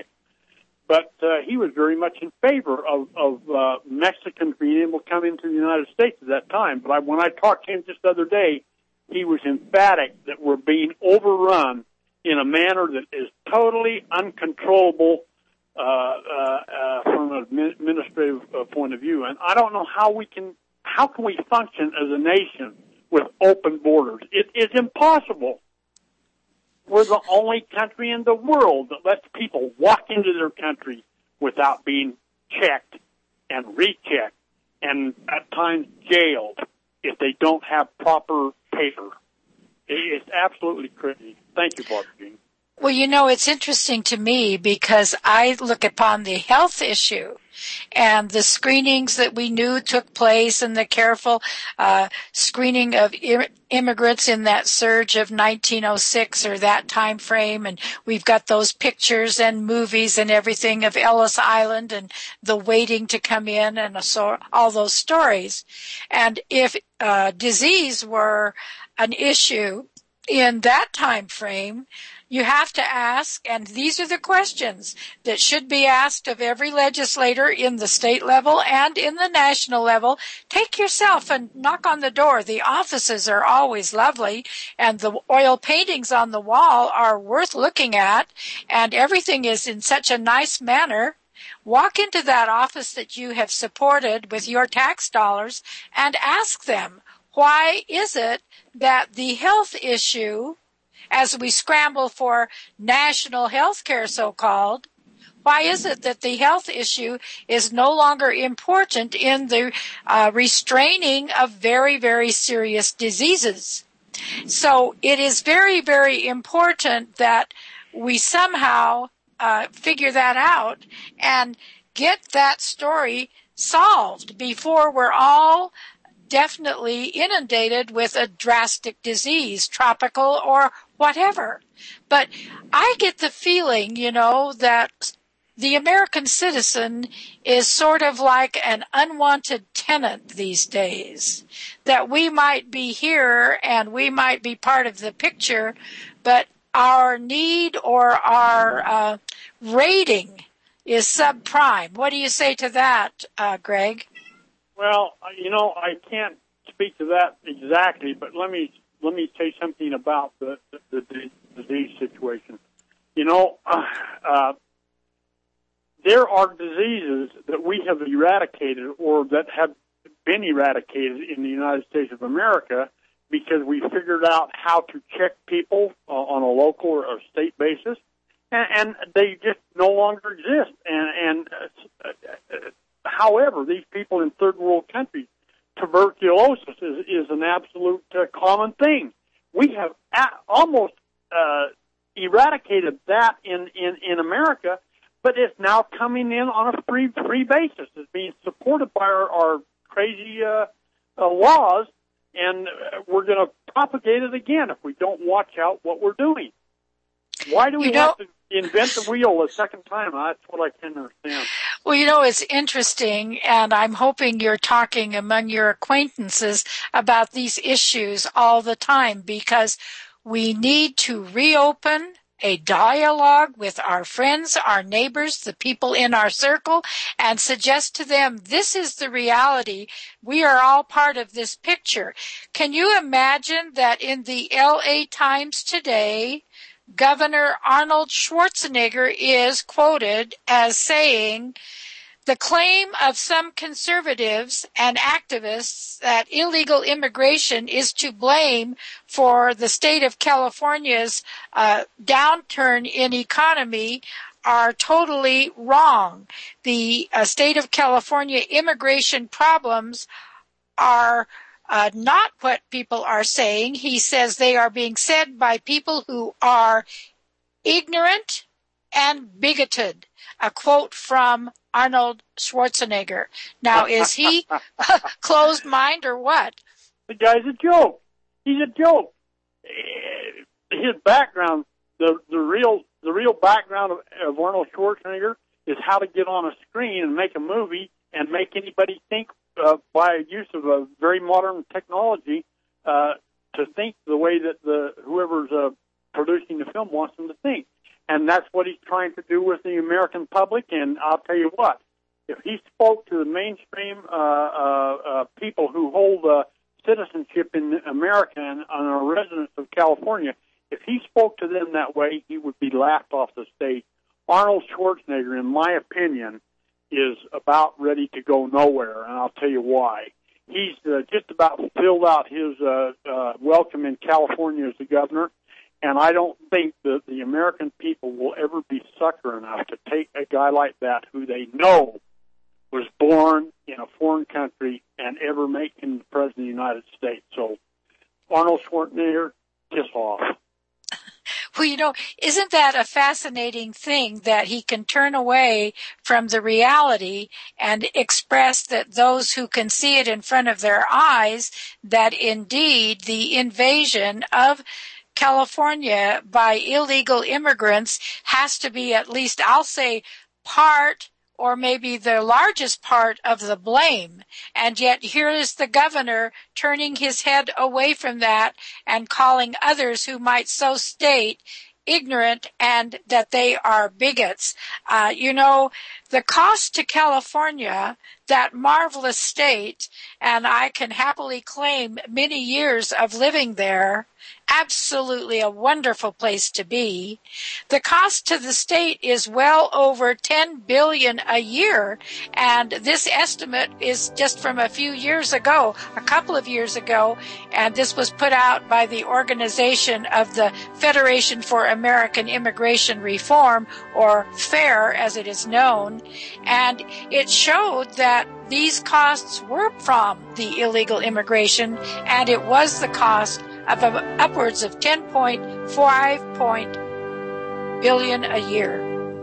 But uh, he was very much in favor of, of uh, Mexicans being able to come into the United States at that time. But I, when I talked to him just the other day, he was emphatic that we're being overrun in a manner that is totally uncontrollable uh, uh, uh, from an administrative uh, point of view. And I don't know how we can, how can we function as a nation with open borders? It is impossible. We're the only country in the world that lets people walk into their country without being checked and rechecked and at times jailed if they don't have proper paper. It's absolutely crazy. Thank you, Barbara Jean. Well, you know, it's interesting to me because I look upon the health issue and the screenings that we knew took place and the careful uh, screening of im- immigrants in that surge of nineteen oh six or that time frame. And we've got those pictures and movies and everything of Ellis Island and the waiting to come in and so, all those stories. And if uh, disease were an issue in that time frame, you have to ask, and these are the questions that should be asked of every legislator in the state level and in the national level. Take yourself and knock on the door. The offices are always lovely, and the oil paintings on the wall are worth looking at, and everything is in such a nice manner. Walk into that office that you have supported with your tax dollars and ask them, why is it that the health issue, as we scramble for national health care, so-called, why is it that the health issue is no longer important in the uh, restraining of very, very serious diseases? So it is very, very important that we somehow uh, figure that out and get that story solved before we're all definitely inundated with a drastic disease, tropical or whatever. But I get the feeling, you know, that the American citizen is sort of like an unwanted tenant these days, that we might be here and we might be part of the picture, but our need or our uh, rating is subprime. What do you say to that, uh, Greg? Well, you know, I can't speak to that exactly, but let me let me say something about the, the, the disease situation. You know, uh, uh, there are diseases that we have eradicated or that have been eradicated in the United States of America because we figured out how to check people uh, on a local or state basis, and, and they just no longer exist. And, and uh, uh, however, these people in third world countries, tuberculosis is, is an absolute uh, common thing. We have a- almost uh, eradicated that in, in, in America, but it's now coming in on a free free basis. It's being supported by our, our crazy uh, uh, laws, and we're going to propagate it again if we don't watch out what we're doing. Why do we you know, have to invent the wheel a second time? That's what I can't understand. Well, you know, it's interesting, and I'm hoping you're talking among your acquaintances about these issues all the time, because we need to reopen a dialogue with our friends, our neighbors, the people in our circle, and suggest to them, this is the reality. We are all part of this picture. Can you imagine that in the L A Times today, Governor Arnold Schwarzenegger is quoted as saying, the claim of some conservatives and activists that illegal immigration is to blame for the state of California's uh, downturn in economy are totally wrong. The uh, state of California immigration problems are Uh, not what people are saying. He says they are being said by people who are ignorant and bigoted. A quote from Arnold Schwarzenegger. Now, is he closed mind or what? The guy's a joke. He's a joke. His background, the the real the real background of, of Arnold Schwarzenegger is how to get on a screen and make a movie and make anybody think uh, by use of a very modern technology uh, to think the way that the whoever's uh, producing the film wants them to think. And that's what he's trying to do with the American public. And I'll tell you what, if he spoke to the mainstream uh, uh, uh, people who hold uh, citizenship in America and, and are residents of California, if he spoke to them that way, he would be laughed off the stage. Arnold Schwarzenegger, in my opinion, is about ready to go nowhere, and I'll tell you why. He's uh, just about filled out his uh, uh, welcome in California as the governor, And I don't think that the American people will ever be sucker enough to take a guy like that, who they know was born in a foreign country, and ever make him the President of the United States. So, Arnold Schwarzenegger, piss off. Well, you know, isn't that a fascinating thing, that he can turn away from the reality and express that those who can see it in front of their eyes, that indeed the invasion of California by illegal immigrants has to be, at least I'll say, part or maybe the largest part of the blame. And yet here is the governor turning his head away from that and calling others who might so state ignorant and that they are bigots. Uh, you know, the cost to California, that marvelous state, and I can happily claim many years of living there, absolutely a wonderful place to be. The cost to the state is well over ten billion dollars a year, and this estimate is just from a few years ago, a couple of years ago, and this was put out by the organization of the Federation for American Immigration Reform, or FAIR as it is known, and it showed that these costs were from the illegal immigration, and it was the cost of upwards of ten point five billion a year.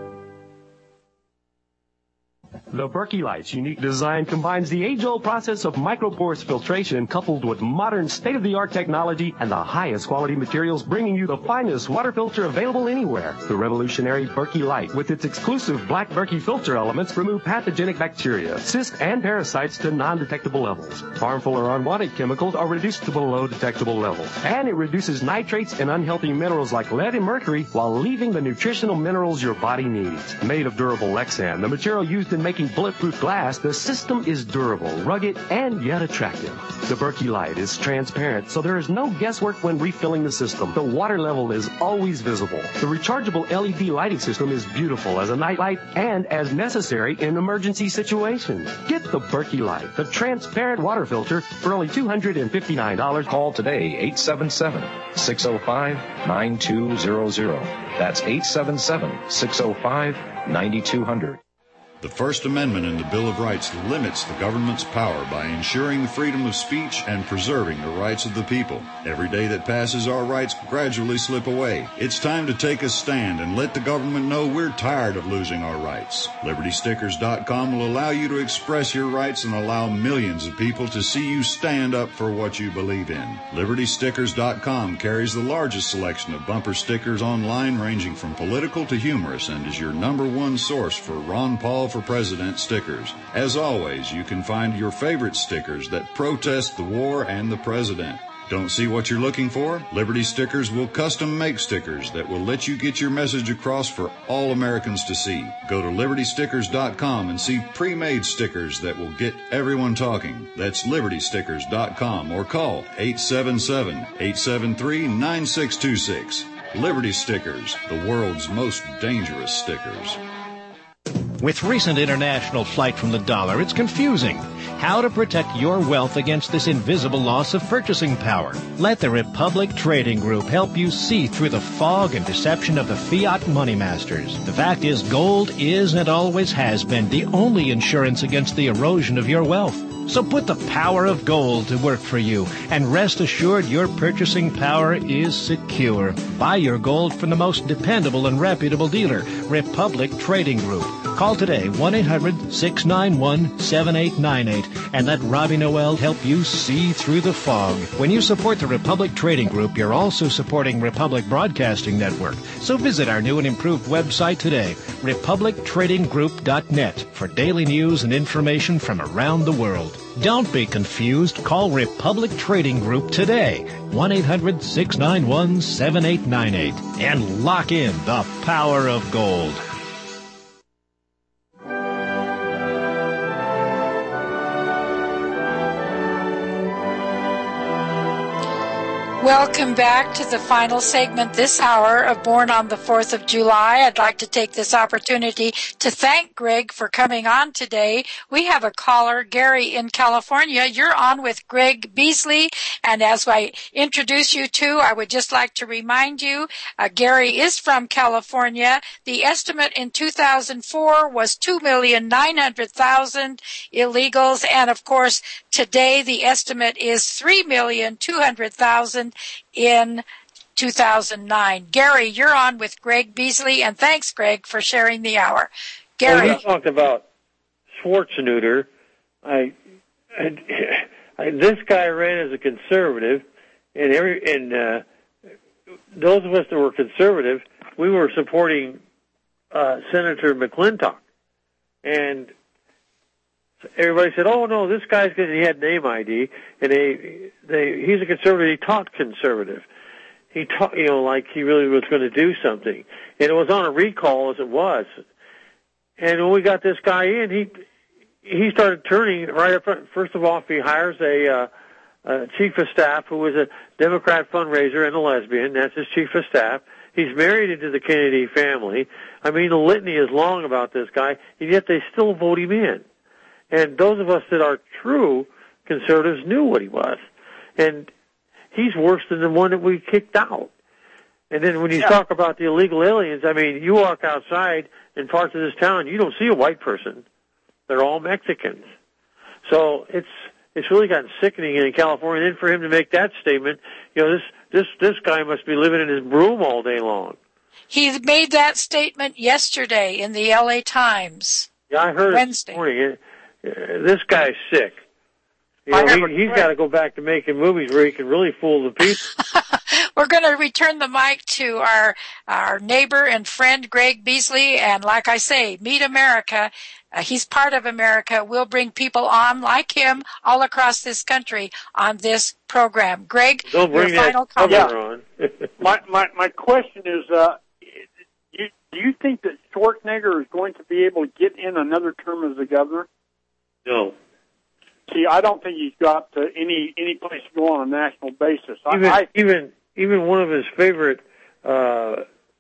The Berkey Light's unique design combines the age-old process of micropores filtration coupled with modern state-of-the-art technology and the highest quality materials, bringing you the finest water filter available anywhere. The revolutionary Berkey Light, with its exclusive black Berkey filter elements, remove pathogenic bacteria, cysts, and parasites to non-detectable levels. Harmful or unwanted chemicals are reduced to below detectable levels. And it reduces nitrates and unhealthy minerals like lead and mercury while leaving the nutritional minerals your body needs. Made of durable Lexan, the material used in making bulletproof glass, the system is durable, rugged, and yet attractive. The Berkey Light is transparent, so there is no guesswork when refilling the system. The water level is always visible. The rechargeable L E D lighting system is beautiful as a night light and as necessary in emergency situations. Get the Berkey Light, the transparent water filter, for only two hundred fifty-nine dollars. Call today, eight seven seven, six oh five, nine two zero zero. That's eight seven seven, six oh five, nine two hundred. The First Amendment in the Bill of Rights limits the government's power by ensuring the freedom of speech and preserving the rights of the people. Every day that passes, our rights gradually slip away. It's time to take a stand and let the government know we're tired of losing our rights. Liberty Stickers dot com will allow you to express your rights and allow millions of people to see you stand up for what you believe in. Liberty Stickers dot com carries the largest selection of bumper stickers online, ranging from political to humorous, and is your number one source for Ron Paul for President stickers. As always, you can find your favorite stickers that protest the war and the president. Don't see what you're looking for? Liberty Stickers will custom make stickers that will let you get your message across for all Americans to see. Go to Liberty Stickers dot com and see pre-made stickers that will get everyone talking. That's Liberty Stickers dot com, or call eight seven seven, eight seven three, nine six two six. Liberty Stickers, the world's most dangerous stickers. With recent international flight from the dollar, it's confusing. How to protect your wealth against this invisible loss of purchasing power. Let the Republic Trading Group help you see through the fog and deception of the fiat money masters. The fact is, gold is and always has been the only insurance against the erosion of your wealth. So put the power of gold to work for you, and rest assured your purchasing power is secure. Buy your gold from the most dependable and reputable dealer, Republic Trading Group. Call today, one eight hundred, six nine one, seven eight nine eight, and let Robbie Noel help you see through the fog. When you support the Republic Trading Group, you're also supporting Republic Broadcasting Network. So visit our new and improved website today, republic trading group dot net, for daily news and information from around the world. Don't be confused. Call Republic Trading Group today, one eight hundred, six nine one, seven eight nine eight, and lock in the power of gold. Welcome back to the final segment this hour of Born on the fourth of July. I'd like to take this opportunity to thank Greg for coming on today. We have a caller, Gary in California. You're on with Greg Beasley. And as I introduce you to, I would just like to remind you, uh, Gary is from California. The estimate in two thousand four was two million nine hundred thousand illegals. And of course, today the estimate is three million two hundred thousand in two thousand nine. Gary, you're on with Greg Beasley, and thanks, Greg, for sharing the hour. Gary. Well, you talked about Schwarzenegger. I, I, I, this guy ran as a conservative, and every and uh, those of us that were conservative, we were supporting uh, Senator McClintock, and everybody said, "Oh no, this guy's because he had name I D, and they, they, he's a conservative. He taught conservative. He taught, you know, like he really was going to do something, and it was on a recall as it was. And when we got this guy in, he he started turning right up front. First of all, he hires a, uh, a chief of staff who was a Democrat fundraiser and a lesbian. That's his chief of staff. He's married into the Kennedy family. I mean, the litany is long about this guy, and yet they still vote him in. And those of us that are true conservatives knew what he was. And he's worse than the one that we kicked out. And then when you yeah. talk about the illegal aliens, I mean, you walk outside in parts of this town, you don't see a white person. They're all Mexicans. So it's it's really gotten sickening in California. And then for him to make that statement, you know, this, this, this guy must be living in his broom all day long. He made that statement yesterday in the L A Times. Yeah, I heard Wednesday. it this morning. Uh, this guy's sick. You know, he, he's got to go back to making movies where he can really fool the people. We're going to return the mic to our our neighbor and friend Greg Beasley, and like I say, Meet America. Uh, he's part of America. We'll bring people on like him all across this country on this program. Greg, Don't bring your final that comment. on. my, my my question is, uh, you, do you think that Schwarzenegger is going to be able to get in another term as a governor? No. See, I don't think he's got uh, any any place to go on a national basis. Even I, even even one of his favorite uh,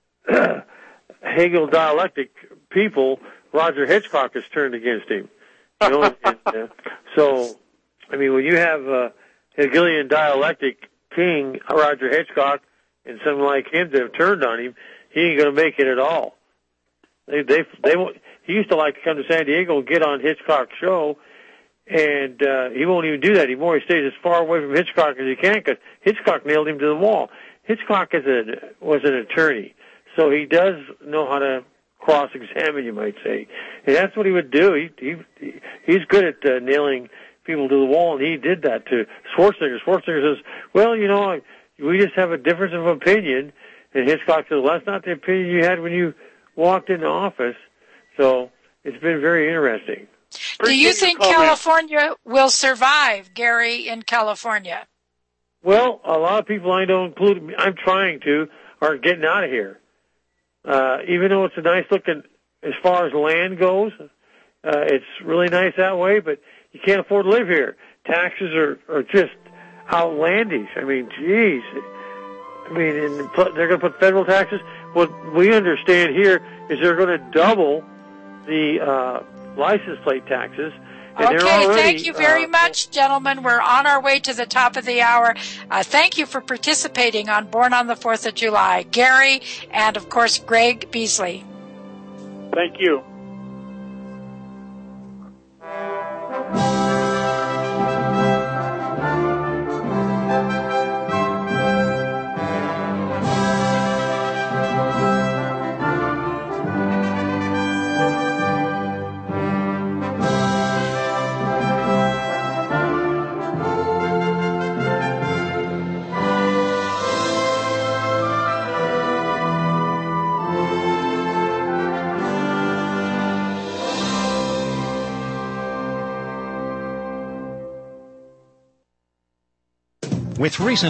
Hegel dialectic people, Roger Hitchcock, has turned against him. You know, and, uh, so, I mean, when you have uh, Hegelian dialectic king Roger Hitchcock and someone like him that have turned on him, he ain't going to make it at all. They they they won't. He used to like to come to San Diego and get on Hitchcock's show. And uh, he won't even do that anymore. He stays as far away from Hitchcock as he can because Hitchcock nailed him to the wall. Hitchcock is a, was an attorney, so he does know how to cross-examine, you might say. And that's what he would do. He, he He's good at uh, nailing people to the wall, and he did that to Schwarzenegger. Schwarzenegger says, well, you know, we just have a difference of opinion. And Hitchcock says, well, that's not the opinion you had when you walked into office. So it's been very interesting. Do you think California will survive, Gary, in California? Well, a lot of people I know, including I'm trying to, are getting out of here. Uh, even though it's a nice looking, as far as land goes, uh, it's really nice that way, but you can't afford to live here. Taxes are, are just outlandish. I mean, geez. I mean, and they're going to put federal taxes. What we understand here is they're going to double the, uh, license plate taxes. And okay, already, thank you very uh, much, gentlemen. We're on our way to the top of the hour. Uh, thank you for participating on Born on the fourth of July. Gary and, of course, Greg Beasley. Thank you. With recent